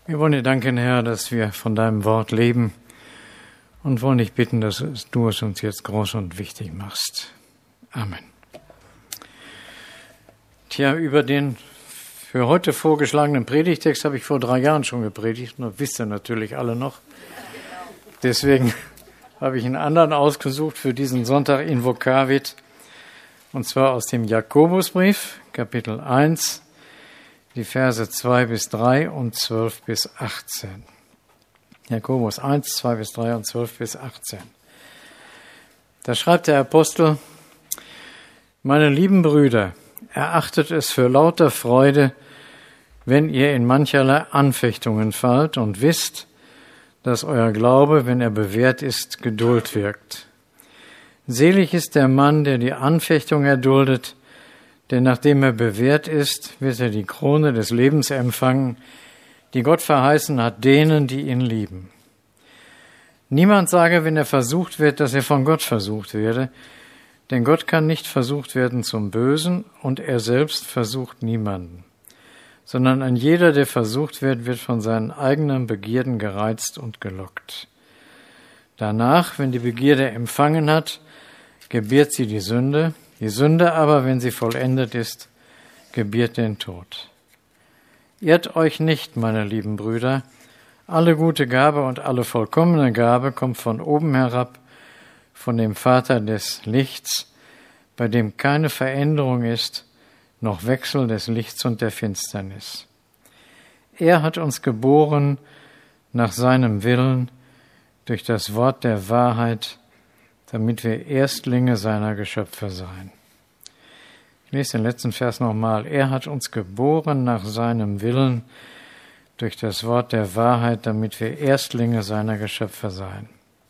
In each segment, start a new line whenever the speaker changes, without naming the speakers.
Wir wollen dir danken, Herr, dass wir von deinem Wort leben und wollen dich bitten, dass du es uns jetzt groß und wichtig machst. Amen. Tja, über den für heute vorgeschlagenen Predigtext habe ich vor 3 Jahren schon gepredigt, das wisst ihr natürlich alle noch. Deswegen habe ich einen anderen ausgesucht für diesen Sonntag in Vokavit, und zwar aus dem Jakobusbrief, Kapitel 1, die Verse 2 bis 3 und 12 bis 18. Jakobus 1, 2 bis 3 und 12 bis 18. Da schreibt der Apostel: Meine lieben Brüder, erachtet es für lauter Freude, wenn ihr in mancherlei Anfechtungen fallt und wisst, dass euer Glaube, wenn er bewährt ist, Geduld wirkt. Selig ist der Mann, der die Anfechtung erduldet, denn nachdem er bewährt ist, wird er die Krone des Lebens empfangen, die Gott verheißen hat denen, die ihn lieben. Niemand sage, wenn er versucht wird, dass er von Gott versucht werde, denn Gott kann nicht versucht werden zum Bösen und er selbst versucht niemanden, sondern ein jeder, der versucht wird, wird von seinen eigenen Begierden gereizt und gelockt. Danach, wenn die Begierde empfangen hat, gebiert sie die Sünde aber, wenn sie vollendet ist, gebiert den Tod. Irrt euch nicht, meine lieben Brüder, alle gute Gabe und alle vollkommene Gabe kommt von oben herab, von dem Vater des Lichts, bei dem keine Veränderung ist, noch Wechsel des Lichts und der Finsternis. Er hat uns geboren nach seinem Willen durch das Wort der Wahrheit, damit wir Erstlinge seiner Geschöpfe seien. Ich lese den letzten Vers nochmal. Er hat uns geboren nach seinem Willen durch das Wort der Wahrheit, damit wir Erstlinge seiner Geschöpfe seien.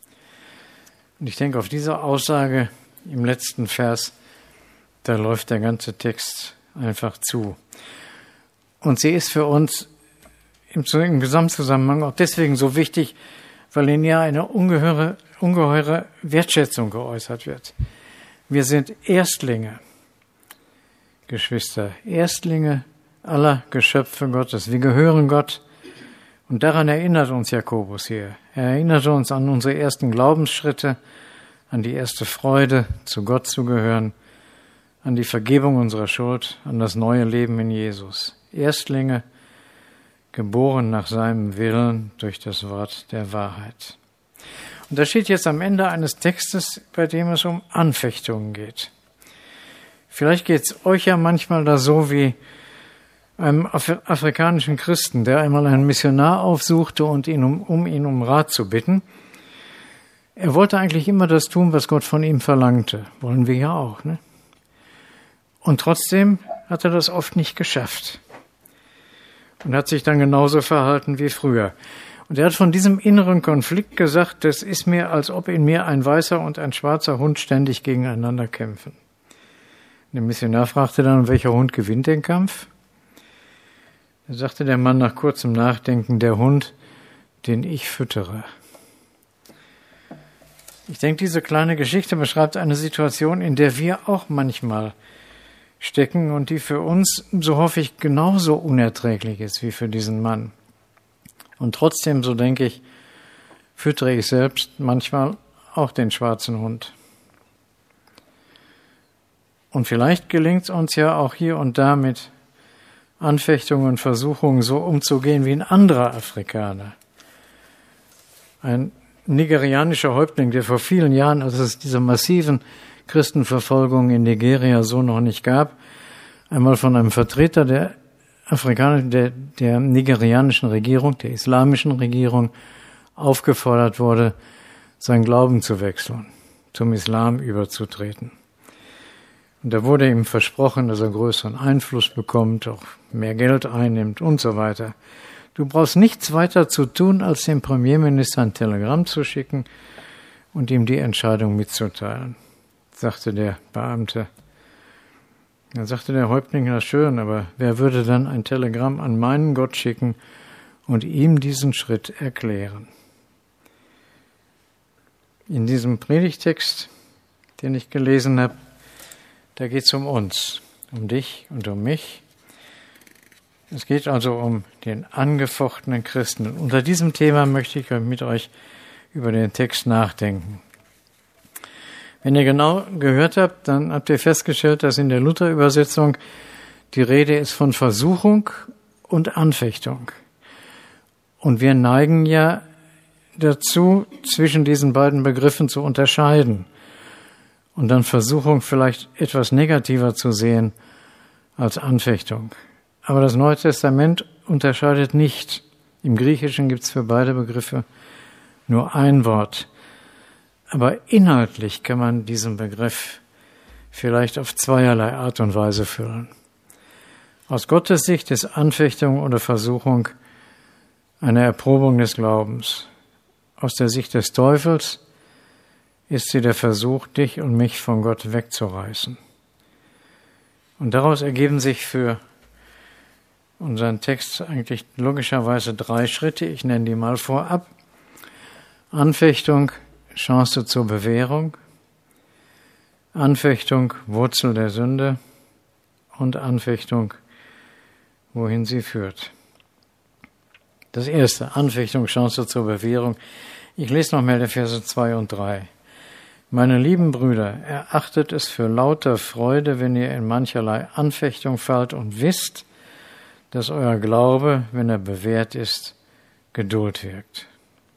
Und ich denke, auf diese Aussage im letzten Vers, da läuft der ganze Text einfach zu. Und sie ist für uns im Gesamtzusammenhang auch deswegen so wichtig, weil in ihr eine ungeheure Wertschätzung geäußert wird. Wir sind Erstlinge, Geschwister, Erstlinge aller Geschöpfe Gottes. Wir gehören Gott. Und daran erinnert uns Jakobus hier. Er erinnert uns an unsere ersten Glaubensschritte, an die erste Freude, zu Gott zu gehören, an die Vergebung unserer Schuld, an das neue Leben in Jesus. Erstlinge, geboren nach seinem Willen durch das Wort der Wahrheit. Und das steht jetzt am Ende eines Textes, bei dem es um Anfechtungen geht. Vielleicht geht es euch ja manchmal da so wie einem afrikanischen Christen, der einmal einen Missionar aufsuchte und ihn um Rat zu bitten. Er wollte eigentlich immer das tun, was Gott von ihm verlangte. Wollen wir ja auch, ne? Und trotzdem hat er das oft nicht geschafft. Und hat sich dann genauso verhalten wie früher. Und er hat von diesem inneren Konflikt gesagt, das ist mir, als ob in mir ein weißer und ein schwarzer Hund ständig gegeneinander kämpfen. Der Missionar fragte dann, welcher Hund gewinnt den Kampf? Da sagte der Mann nach kurzem Nachdenken, der Hund, den ich füttere. Ich denke, diese kleine Geschichte beschreibt eine Situation, in der wir auch manchmal stecken und die für uns, so hoffe ich, genauso unerträglich ist wie für diesen Mann. Und trotzdem, so denke ich, füttere ich selbst manchmal auch den schwarzen Hund. Und vielleicht gelingt es uns ja auch hier und da mit Anfechtungen und Versuchungen so umzugehen wie ein anderer Afrikaner. Ein nigerianischer Häuptling, der vor vielen Jahren, als es diese massiven Christenverfolgung in Nigeria so noch nicht gab, einmal von einem Vertreter der nigerianischen Regierung, der islamischen Regierung, aufgefordert wurde, seinen Glauben zu wechseln, zum Islam überzutreten. Und da wurde ihm versprochen, dass er größeren Einfluss bekommt, auch mehr Geld einnimmt und so weiter. Du brauchst nichts weiter zu tun, als dem Premierminister ein Telegramm zu schicken und ihm die Entscheidung mitzuteilen, sagte der Beamte. Dann sagte der Häuptling, na schön, aber wer würde dann ein Telegramm an meinen Gott schicken und ihm diesen Schritt erklären? In diesem Predigtext, den ich gelesen habe, da geht es um uns, um dich und um mich. Es geht also um den angefochtenen Christen. Und unter diesem Thema möchte ich mit euch über den Text nachdenken. Wenn ihr genau gehört habt, dann habt ihr festgestellt, dass in der Luther-Übersetzung die Rede ist von Versuchung und Anfechtung. Und wir neigen ja dazu, zwischen diesen beiden Begriffen zu unterscheiden und dann Versuchung vielleicht etwas negativer zu sehen als Anfechtung. Aber das Neue Testament unterscheidet nicht. Im Griechischen gibt es für beide Begriffe nur ein Wort. Aber inhaltlich kann man diesen Begriff vielleicht auf zweierlei Art und Weise füllen. Aus Gottes Sicht ist Anfechtung oder Versuchung eine Erprobung des Glaubens. Aus der Sicht des Teufels ist sie der Versuch, dich und mich von Gott wegzureißen. Und daraus ergeben sich für unseren Text eigentlich logischerweise 3 Schritte. Ich nenne die mal vorab. Anfechtung, Chance zur Bewährung. Anfechtung, Wurzel der Sünde. Und Anfechtung, wohin sie führt. Das erste, Anfechtung, Chance zur Bewährung. Ich lese nochmal die Verse 2 und 3. Meine lieben Brüder, erachtet es für lauter Freude, wenn ihr in mancherlei Anfechtung fallt und wisst, dass euer Glaube, wenn er bewährt ist, Geduld wirkt.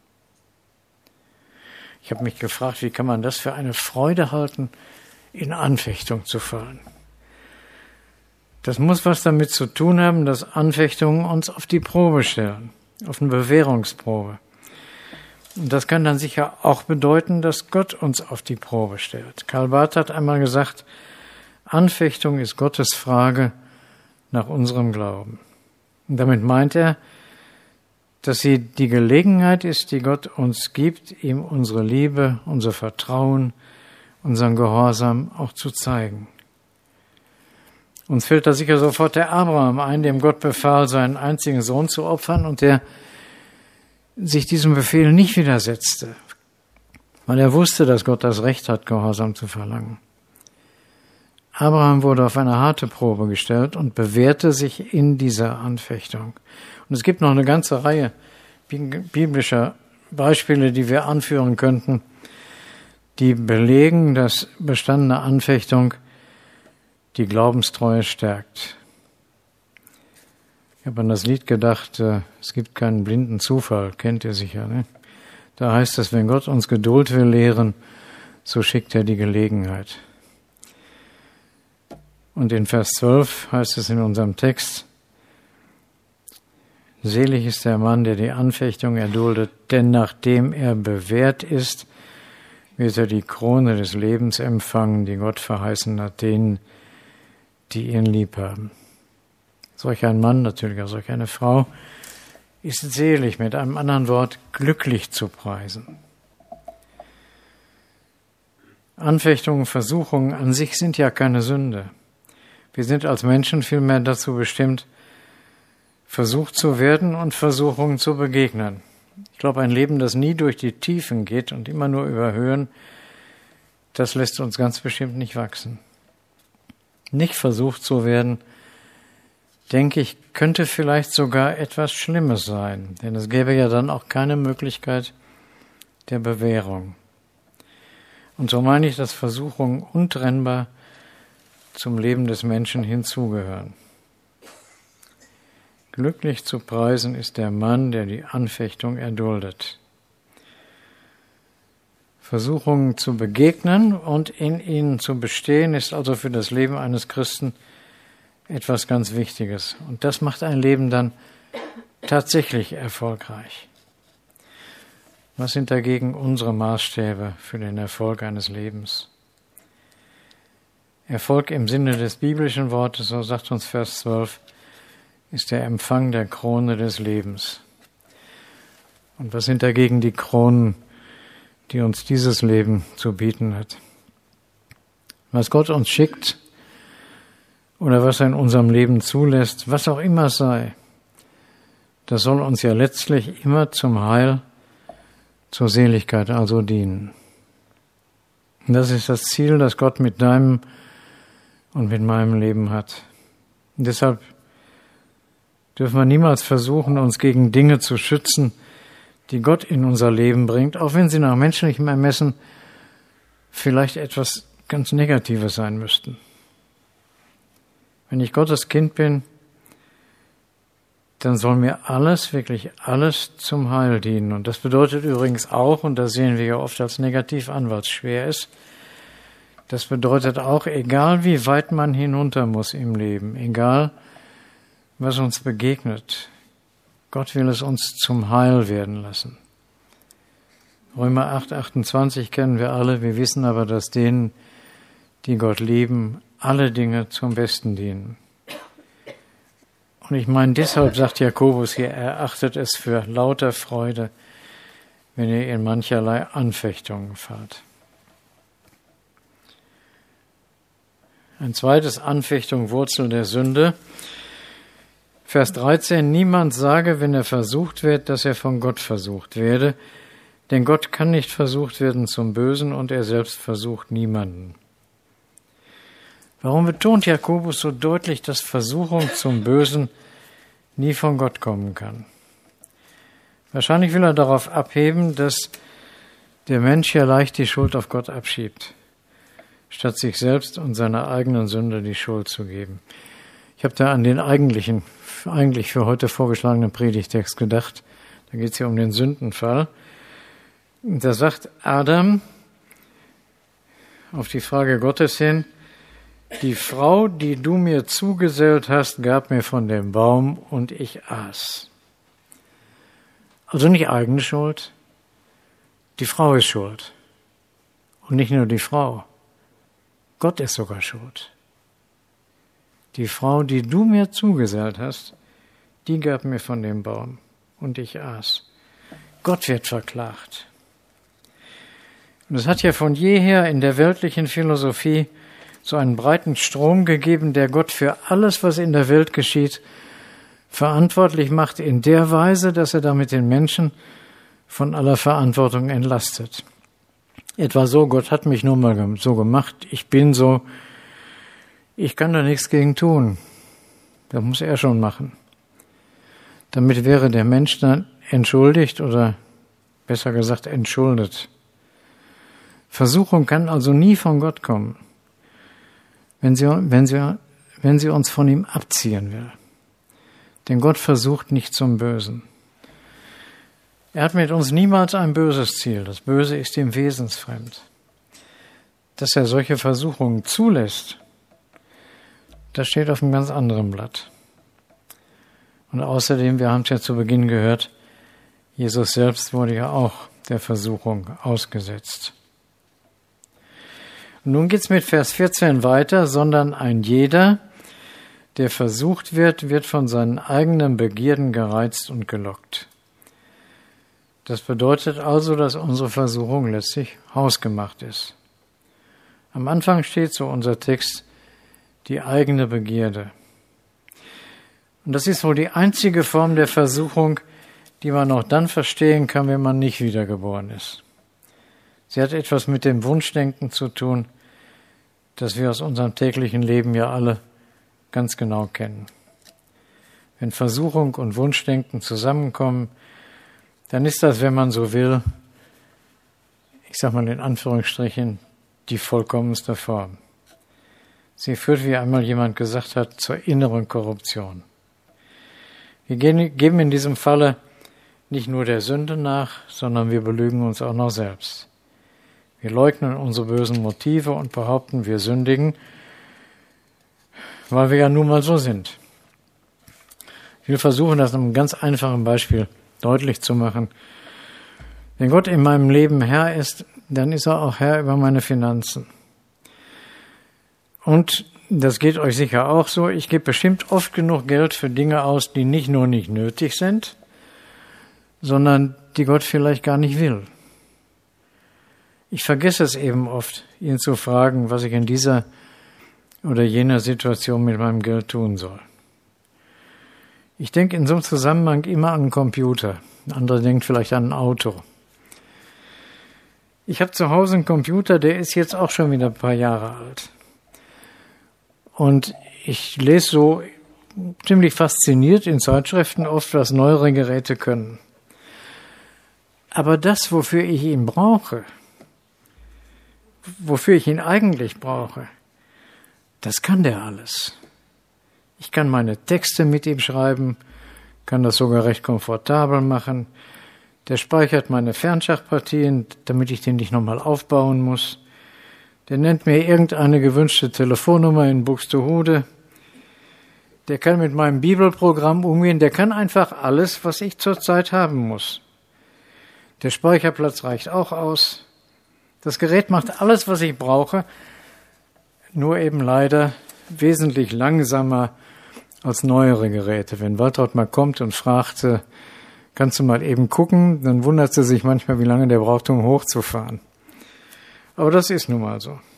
Ich habe mich gefragt, wie kann man das für eine Freude halten, in Anfechtung zu fallen? Das muss was damit zu tun haben, dass Anfechtungen uns auf die Probe stellen, auf eine Bewährungsprobe. Und das kann dann sicher auch bedeuten, dass Gott uns auf die Probe stellt. Karl Barth hat einmal gesagt, Anfechtung ist Gottes Frage nach unserem Glauben. Und damit meint er, dass sie die Gelegenheit ist, die Gott uns gibt, ihm unsere Liebe, unser Vertrauen, unseren Gehorsam auch zu zeigen. Uns fällt da sicher sofort der Abraham ein, dem Gott befahl, seinen einzigen Sohn zu opfern und der sich diesem Befehl nicht widersetzte, weil er wusste, dass Gott das Recht hat, Gehorsam zu verlangen. Abraham wurde auf eine harte Probe gestellt und bewährte sich in dieser Anfechtung. Und es gibt noch eine ganze Reihe biblischer Beispiele, die wir anführen könnten, die belegen, dass bestandene Anfechtung die Glaubenstreue stärkt. Ich habe an das Lied gedacht, es gibt keinen blinden Zufall, kennt ihr sicher, ne? Da heißt es, wenn Gott uns Geduld will lehren, so schickt er die Gelegenheit. Und in Vers 12 heißt es in unserem Text, selig ist der Mann, der die Anfechtung erduldet, denn nachdem er bewährt ist, wird er die Krone des Lebens empfangen, die Gott verheißen hat, denen, die ihn lieb haben. Solch ein Mann, natürlich auch solch eine Frau, ist selig, mit einem anderen Wort glücklich zu preisen. Anfechtungen, Versuchungen an sich sind ja keine Sünde. Wir sind als Menschen vielmehr dazu bestimmt, versucht zu werden und Versuchungen zu begegnen. Ich glaube, ein Leben, das nie durch die Tiefen geht und immer nur über Höhen, das lässt uns ganz bestimmt nicht wachsen. Nicht versucht zu werden, denke ich, könnte vielleicht sogar etwas Schlimmes sein, denn es gäbe ja dann auch keine Möglichkeit der Bewährung. Und so meine ich, dass Versuchungen untrennbar zum Leben des Menschen hinzugehören. Glücklich zu preisen ist der Mann, der die Anfechtung erduldet. Versuchungen zu begegnen und in ihnen zu bestehen, ist also für das Leben eines Christen etwas ganz Wichtiges. Und das macht ein Leben dann tatsächlich erfolgreich. Was sind dagegen unsere Maßstäbe für den Erfolg eines Lebens? Erfolg im Sinne des biblischen Wortes, so sagt uns Vers 12, ist der Empfang der Krone des Lebens. Und was sind dagegen die Kronen, die uns dieses Leben zu bieten hat? Was Gott uns schickt oder was er in unserem Leben zulässt, was auch immer es sei, das soll uns ja letztlich immer zum Heil, zur Seligkeit also dienen. Und das ist das Ziel, das Gott mit deinem und mit meinem Leben hat. Und deshalb dürfen wir niemals versuchen, uns gegen Dinge zu schützen, die Gott in unser Leben bringt, auch wenn sie nach menschlichem Ermessen vielleicht etwas ganz Negatives sein müssten. Wenn ich Gottes Kind bin, dann soll mir alles, wirklich alles zum Heil dienen. Und das bedeutet übrigens auch, und das sehen wir ja oft als negativ an, weil es schwer ist, das bedeutet auch, egal wie weit man hinunter muss im Leben, egal was uns begegnet, Gott will es uns zum Heil werden lassen. Römer 8, 28 kennen wir alle, wir wissen aber, dass denen, die Gott lieben, alle Dinge zum Besten dienen. Und ich meine, deshalb sagt Jakobus hier, er achtet es für lauter Freude, wenn ihr in mancherlei Anfechtungen fahrt. Ein zweites Anfechtung, Wurzel der Sünde. Vers 13, niemand sage, wenn er versucht wird, dass er von Gott versucht werde, denn Gott kann nicht versucht werden zum Bösen und er selbst versucht niemanden. Warum betont Jakobus so deutlich, dass Versuchung zum Bösen nie von Gott kommen kann? Wahrscheinlich will er darauf abheben, dass der Mensch ja leicht die Schuld auf Gott abschiebt, statt sich selbst und seiner eigenen Sünde die Schuld zu geben. Ich habe da an den eigentlich für heute vorgeschlagenen Predigtext gedacht. Da geht es ja um den Sündenfall. Da sagt Adam auf die Frage Gottes hin, die Frau, die du mir zugesellt hast, gab mir von dem Baum und ich aß. Also nicht eigene Schuld, die Frau ist schuld. Und nicht nur die Frau, Gott ist sogar schuld. Die Frau, die du mir zugesellt hast, die gab mir von dem Baum und ich aß. Gott wird verklagt. Und es hat ja von jeher in der weltlichen Philosophie so einen breiten Strom gegeben, der Gott für alles, was in der Welt geschieht, verantwortlich macht in der Weise, dass er damit den Menschen von aller Verantwortung entlastet. Etwa so, Gott hat mich nur mal so gemacht, ich bin so, ich kann da nichts gegen tun. Das muss er schon machen. Damit wäre der Mensch dann entschuldigt oder besser gesagt entschuldet. Versuchung kann also nie von Gott kommen, wenn sie uns von ihm abziehen will. Denn Gott versucht nicht zum Bösen. Er hat mit uns niemals ein böses Ziel. Das Böse ist ihm wesensfremd. Dass er solche Versuchungen zulässt, das steht auf einem ganz anderen Blatt. Und außerdem, wir haben es ja zu Beginn gehört, Jesus selbst wurde ja auch der Versuchung ausgesetzt. Und nun geht's mit Vers 14 weiter, sondern ein jeder, der versucht wird, wird von seinen eigenen Begierden gereizt und gelockt. Das bedeutet also, dass unsere Versuchung letztlich hausgemacht ist. Am Anfang steht so unser Text, die eigene Begierde. Und das ist wohl die einzige Form der Versuchung, die man auch dann verstehen kann, wenn man nicht wiedergeboren ist. Sie hat etwas mit dem Wunschdenken zu tun, das wir aus unserem täglichen Leben ja alle ganz genau kennen. Wenn Versuchung und Wunschdenken zusammenkommen, dann ist das, wenn man so will, ich sage mal in Anführungsstrichen, die vollkommenste Form. Sie führt, wie einmal jemand gesagt hat, zur inneren Korruption. Wir geben in diesem Falle nicht nur der Sünde nach, sondern wir belügen uns auch noch selbst. Wir leugnen unsere bösen Motive und behaupten, wir sündigen, weil wir ja nun mal so sind. Ich will versuchen, das an einem ganz einfachen Beispiel deutlich zu machen. Wenn Gott in meinem Leben Herr ist, dann ist er auch Herr über meine Finanzen. Und das geht euch sicher auch so. Ich gebe bestimmt oft genug Geld für Dinge aus, die nicht nur nicht nötig sind, sondern die Gott vielleicht gar nicht will. Ich vergesse es eben oft, ihn zu fragen, was ich in dieser oder jener Situation mit meinem Geld tun soll. Ich denke in so einem Zusammenhang immer an einen Computer. Andere denken vielleicht an ein Auto. Ich habe zu Hause einen Computer, der ist jetzt auch schon wieder ein paar Jahre alt. Und ich lese so ziemlich fasziniert in Zeitschriften oft, was neuere Geräte können. Aber das, wofür ich ihn brauche, wofür ich ihn eigentlich brauche, das kann der alles. Ich kann meine Texte mit ihm schreiben, kann das sogar recht komfortabel machen. Der speichert meine Fernschachpartien, damit ich den nicht nochmal aufbauen muss. Der nennt mir irgendeine gewünschte Telefonnummer in Buxtehude. Der kann mit meinem Bibelprogramm umgehen. Der kann einfach alles, was ich zurzeit haben muss. Der Speicherplatz reicht auch aus. Das Gerät macht alles, was ich brauche, nur eben leider wesentlich langsamer als neuere Geräte. Wenn Waltraud mal kommt und fragt, kannst du mal eben gucken, dann wundert sie sich manchmal, wie lange der braucht, um hochzufahren. Aber das ist nun mal so.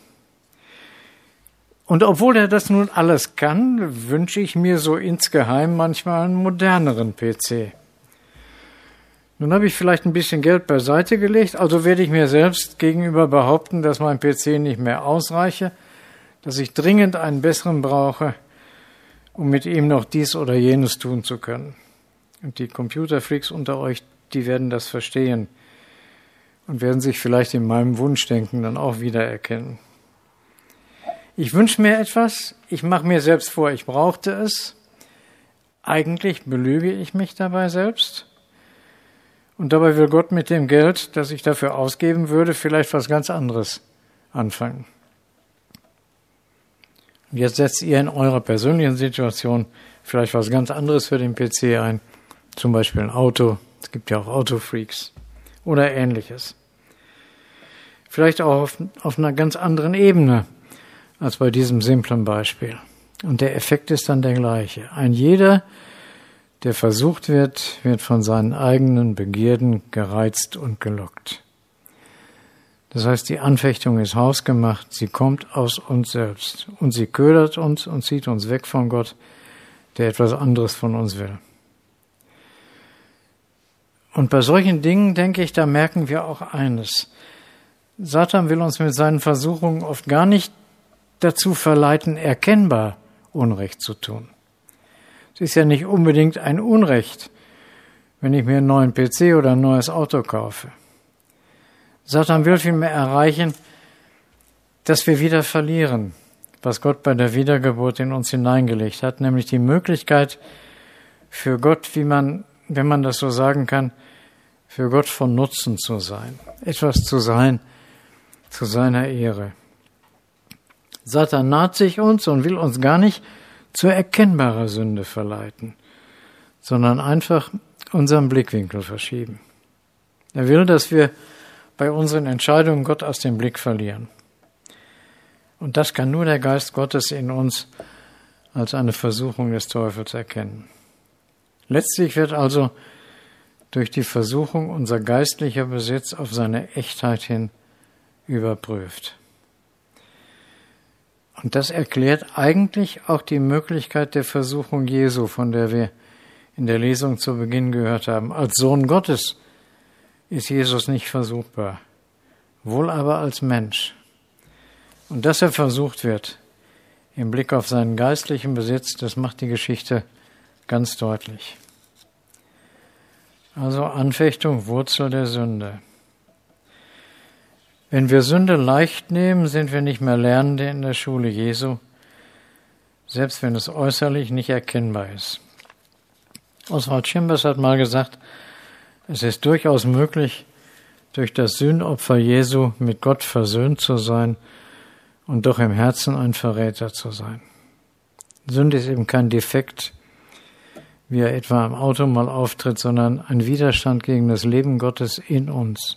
Und obwohl er das nun alles kann, wünsche ich mir so insgeheim manchmal einen moderneren PC. Nun habe ich vielleicht ein bisschen Geld beiseite gelegt, also werde ich mir selbst gegenüber behaupten, dass mein PC nicht mehr ausreiche, dass ich dringend einen besseren brauche, um mit ihm noch dies oder jenes tun zu können. Und die Computerfreaks unter euch, die werden das verstehen und werden sich vielleicht in meinem Wunschdenken dann auch wiedererkennen. Ich wünsche mir etwas, ich mache mir selbst vor, ich brauchte es. Eigentlich belüge ich mich dabei selbst. Und dabei will Gott mit dem Geld, das ich dafür ausgeben würde, vielleicht was ganz anderes anfangen. Und jetzt setzt ihr in eurer persönlichen Situation vielleicht was ganz anderes für den PC ein. Zum Beispiel ein Auto. Es gibt ja auch Autofreaks. Oder Ähnliches. Vielleicht auch auf einer ganz anderen Ebene als bei diesem simplen Beispiel. Und der Effekt ist dann der gleiche. Ein jeder, der versucht wird, wird von seinen eigenen Begierden gereizt und gelockt. Das heißt, die Anfechtung ist hausgemacht, sie kommt aus uns selbst und sie ködert uns und zieht uns weg von Gott, der etwas anderes von uns will. Und bei solchen Dingen, denke ich, da merken wir auch eines. Satan will uns mit seinen Versuchungen oft gar nicht dazu verleiten, erkennbar Unrecht zu tun. Es ist ja nicht unbedingt ein Unrecht, wenn ich mir einen neuen PC oder ein neues Auto kaufe. Satan will vielmehr erreichen, dass wir wieder verlieren, was Gott bei der Wiedergeburt in uns hineingelegt hat, nämlich die Möglichkeit für Gott, wenn man das so sagen kann, für Gott von Nutzen zu sein, etwas zu sein zu seiner Ehre. Satan naht sich uns und will uns gar nicht zur erkennbaren Sünde verleiten, sondern einfach unseren Blickwinkel verschieben. Er will, dass wir bei unseren Entscheidungen Gott aus dem Blick verlieren. Und das kann nur der Geist Gottes in uns als eine Versuchung des Teufels erkennen. Letztlich wird also durch die Versuchung unser geistlicher Besitz auf seine Echtheit hin überprüft. Und das erklärt eigentlich auch die Möglichkeit der Versuchung Jesu, von der wir in der Lesung zu Beginn gehört haben. Als Sohn Gottes ist Jesus nicht versuchbar, wohl aber als Mensch. Und dass er versucht wird, im Blick auf seinen geistlichen Besitz, das macht die Geschichte ganz deutlich. Also Anfechtung, Wurzel der Sünde. Wenn wir Sünde leicht nehmen, sind wir nicht mehr Lernende in der Schule Jesu, selbst wenn es äußerlich nicht erkennbar ist. Oswald Chambers hat mal gesagt, es ist durchaus möglich, durch das Sühnopfer Jesu mit Gott versöhnt zu sein und doch im Herzen ein Verräter zu sein. Sünde ist eben kein Defekt, wie er etwa im Auto mal auftritt, sondern ein Widerstand gegen das Leben Gottes in uns.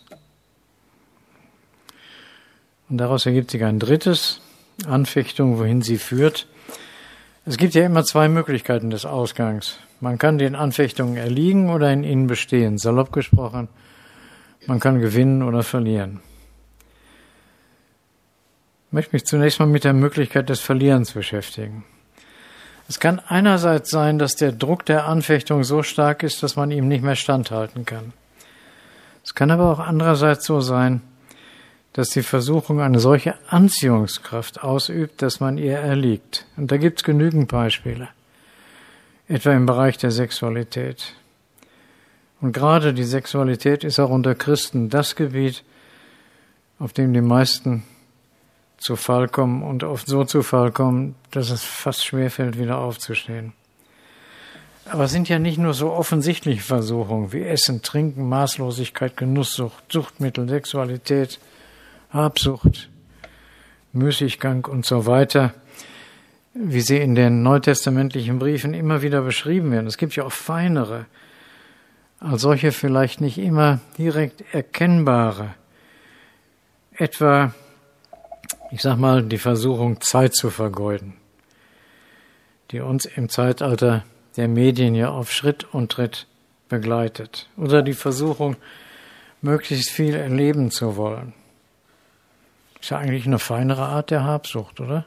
Und daraus ergibt sich ein drittes, Anfechtung, wohin sie führt. Es gibt ja immer zwei Möglichkeiten des Ausgangs. Man kann den Anfechtungen erliegen oder in ihnen bestehen. Salopp gesprochen, man kann gewinnen oder verlieren. Ich möchte mich zunächst mal mit der Möglichkeit des Verlierens beschäftigen. Es kann einerseits sein, dass der Druck der Anfechtung so stark ist, dass man ihm nicht mehr standhalten kann. Es kann aber auch andererseits so sein, dass die Versuchung eine solche Anziehungskraft ausübt, dass man ihr erliegt. Und da gibt es genügend Beispiele. etwa im Bereich der Sexualität. Und gerade die Sexualität ist auch unter Christen das Gebiet, auf dem die meisten zu Fall kommen und oft so zu Fall kommen, dass es fast schwerfällt, wieder aufzustehen. Aber es sind ja nicht nur so offensichtliche Versuchungen wie Essen, Trinken, Maßlosigkeit, Genusssucht, Suchtmittel, Sexualität, Habsucht, Müßiggang und so weiter, wie sie in den neutestamentlichen Briefen immer wieder beschrieben werden. Es gibt ja auch feinere, als solche vielleicht nicht immer direkt erkennbare. Etwa, ich sag mal, die Versuchung, Zeit zu vergeuden, die uns im Zeitalter der Medien ja auf Schritt und Tritt begleitet. Oder die Versuchung, möglichst viel erleben zu wollen. Ist ja eigentlich eine feinere Art der Habsucht, oder?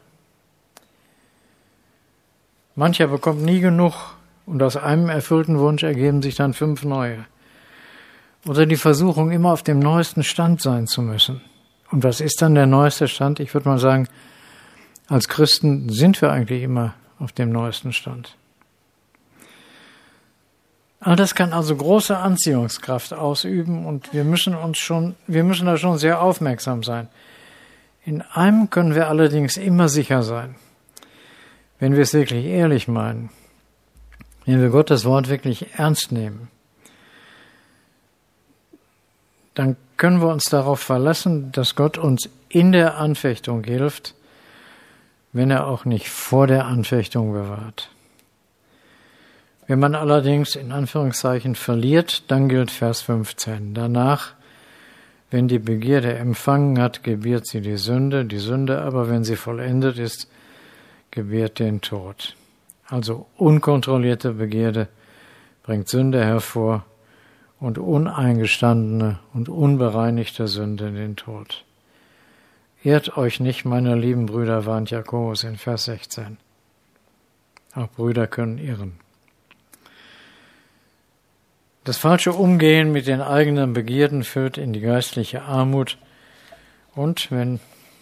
Mancher bekommt nie genug und aus einem erfüllten Wunsch ergeben sich dann 5 neue. Oder die Versuchung, immer auf dem neuesten Stand sein zu müssen. Und was ist dann der neueste Stand? Ich würde mal sagen, als Christen sind wir eigentlich immer auf dem neuesten Stand. All das kann also große Anziehungskraft ausüben und wir müssen da schon sehr aufmerksam sein. In einem können wir allerdings immer sicher sein, wenn wir es wirklich ehrlich meinen, wenn wir Gottes Wort wirklich ernst nehmen, dann können wir uns darauf verlassen, dass Gott uns in der Anfechtung hilft, wenn er auch nicht vor der Anfechtung bewahrt. Wenn man allerdings in Anführungszeichen verliert, dann gilt Vers 15. Danach, wenn die Begierde empfangen hat, gebiert sie die Sünde aber, wenn sie vollendet ist, gebiert den Tod. Also unkontrollierte Begierde bringt Sünde hervor und uneingestandene und unbereinigte Sünde den Tod. Irrt euch nicht, meine lieben Brüder, warnt Jakobus in Vers 16. Auch Brüder können irren. Das falsche Umgehen mit den eigenen Begierden führt in die geistliche Armut und, wenn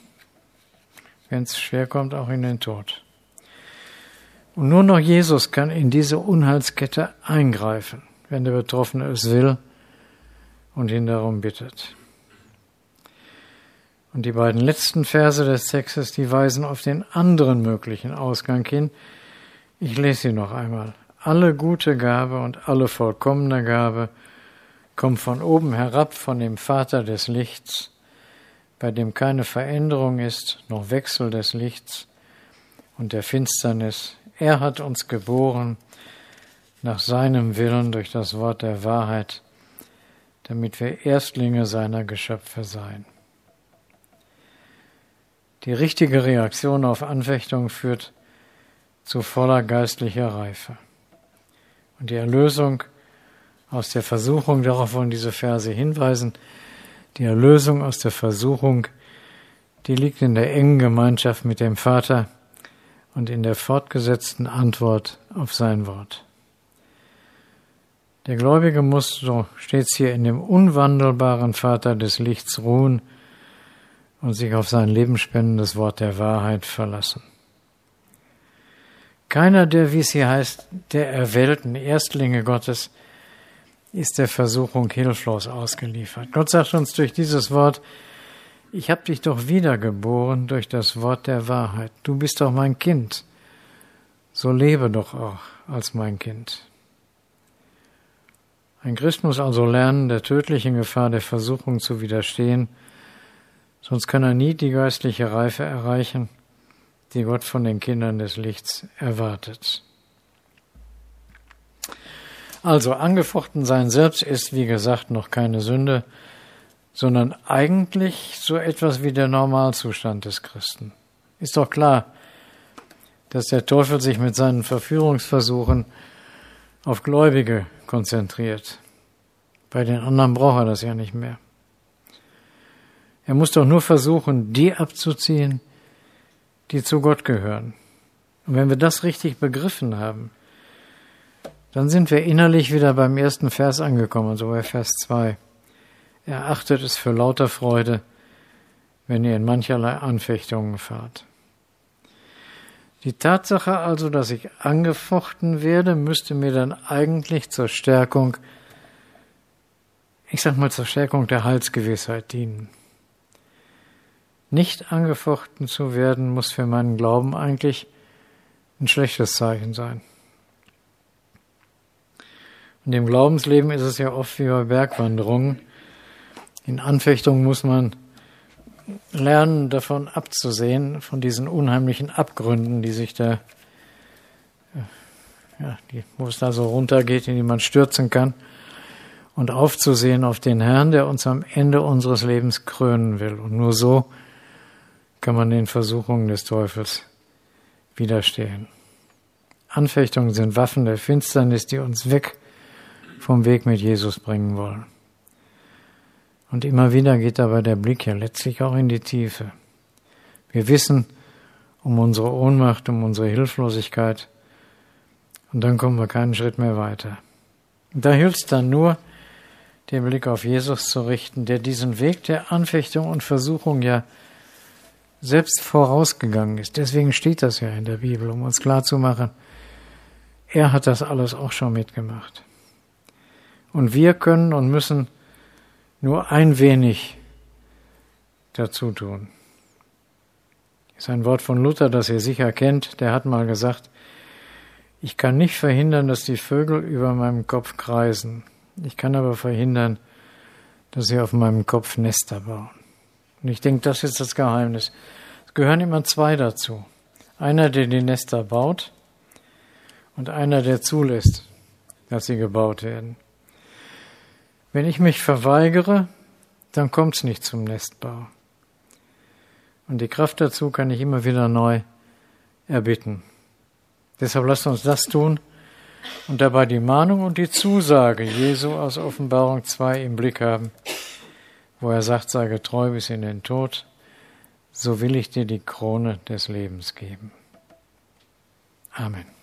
es schwer kommt, auch in den Tod. Und nur noch Jesus kann in diese Unheilskette eingreifen, wenn der Betroffene es will und ihn darum bittet. Und die beiden letzten Verse des Textes, die weisen auf den anderen möglichen Ausgang hin. Ich lese sie noch einmal. Alle gute Gabe und alle vollkommene Gabe kommt von oben herab, von dem Vater des Lichts, bei dem keine Veränderung ist, noch Wechsel des Lichts und der Finsternis. Er hat uns geboren nach seinem Willen durch das Wort der Wahrheit, damit wir Erstlinge seiner Geschöpfe seien. Die richtige Reaktion auf Anfechtung führt zu voller geistlicher Reife. Und die Erlösung aus der Versuchung, darauf wollen diese Verse hinweisen, die Erlösung aus der Versuchung, die liegt in der engen Gemeinschaft mit dem Vater und in der fortgesetzten Antwort auf sein Wort. Der Gläubige muss, so steht es hier, in dem unwandelbaren Vater des Lichts ruhen und sich auf sein lebensspendendes Wort der Wahrheit verlassen. Keiner der, wie es hier heißt, der erwählten Erstlinge Gottes ist der Versuchung hilflos ausgeliefert. Gott sagt uns durch dieses Wort, ich habe dich doch wiedergeboren durch das Wort der Wahrheit. Du bist doch mein Kind. So lebe doch auch als mein Kind. Ein Christ muss also lernen, der tödlichen Gefahr der Versuchung zu widerstehen, sonst kann er nie die geistliche Reife erreichen, die Gott von den Kindern des Lichts erwartet. Also angefochten sein selbst ist, wie gesagt, noch keine Sünde, sondern eigentlich so etwas wie der Normalzustand des Christen. Ist doch klar, dass der Teufel sich mit seinen Verführungsversuchen auf Gläubige konzentriert. Bei den anderen braucht er das ja nicht mehr. Er muss doch nur versuchen, die abzuziehen, die zu Gott gehören. Und wenn wir das richtig begriffen haben, dann sind wir innerlich wieder beim ersten Vers angekommen, also bei Vers 2. Erachtet es für lauter Freude, wenn ihr in mancherlei Anfechtungen fahrt. Die Tatsache also, dass ich angefochten werde, müsste mir dann eigentlich zur Stärkung, zur Stärkung der Heilsgewissheit dienen. Nicht angefochten zu werden, muss für meinen Glauben eigentlich ein schlechtes Zeichen sein. Und im Glaubensleben ist es ja oft wie bei Bergwanderungen. In Anfechtungen muss man lernen, davon abzusehen, von diesen unheimlichen Abgründen, die sich da, wo es da so runtergeht, in die man stürzen kann, und aufzusehen auf den Herrn, der uns am Ende unseres Lebens krönen will. Und nur so kann man den Versuchungen des Teufels widerstehen. Anfechtungen sind Waffen der Finsternis, die uns weg vom Weg mit Jesus bringen wollen. Und immer wieder geht dabei der Blick ja letztlich auch in die Tiefe. Wir wissen um unsere Ohnmacht, um unsere Hilflosigkeit, und dann kommen wir keinen Schritt mehr weiter. Und da hilft es dann nur, den Blick auf Jesus zu richten, der diesen Weg der Anfechtung und Versuchung ja selbst vorausgegangen ist. Deswegen steht das ja in der Bibel, um uns klarzumachen, er hat das alles auch schon mitgemacht. Und wir können und müssen nur ein wenig dazu tun. Das ist ein Wort von Luther, das ihr sicher kennt. Der hat mal gesagt, ich kann nicht verhindern, dass die Vögel über meinem Kopf kreisen. Ich kann aber verhindern, dass sie auf meinem Kopf Nester bauen. Und ich denke, das ist das Geheimnis. Es gehören immer zwei dazu. Einer, der die Nester baut, und einer, der zulässt, dass sie gebaut werden. Wenn ich mich verweigere, dann kommt es nicht zum Nestbau. Und die Kraft dazu kann ich immer wieder neu erbitten. Deshalb lasst uns das tun und dabei die Mahnung und die Zusage Jesu aus Offenbarung 2 im Blick haben, wo er sagt, sei getreu bis in den Tod, so will ich dir die Krone des Lebens geben. Amen.